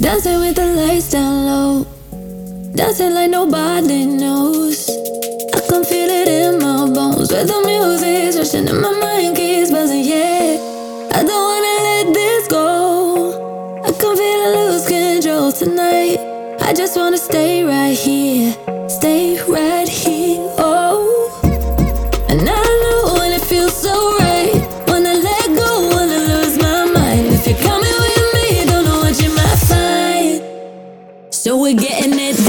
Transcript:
Dancing with the lights down low, dancing like nobody knows. I can feel it in my bones, with the music's rushing in my mind keeps buzzing, yeah. I don't wanna let this go. I can feel I lose control tonight. I just wanna stay right here, stay right here, oh. And I know when it feels so right, wanna let go, wanna lose my mind. If you're coming with me, don't know what you might find. So we're getting it